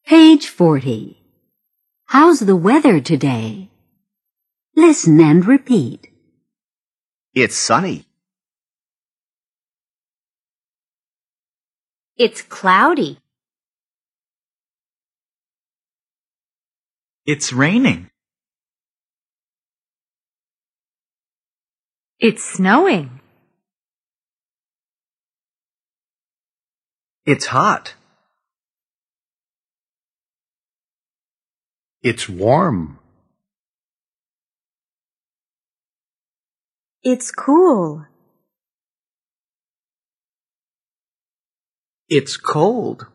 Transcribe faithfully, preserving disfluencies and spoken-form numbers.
Page forty. How's the weather today? Listen and repeat. It's sunny. It's cloudy. It's raining. It's snowing. It's hot. It's warm. It's cool. It's cold.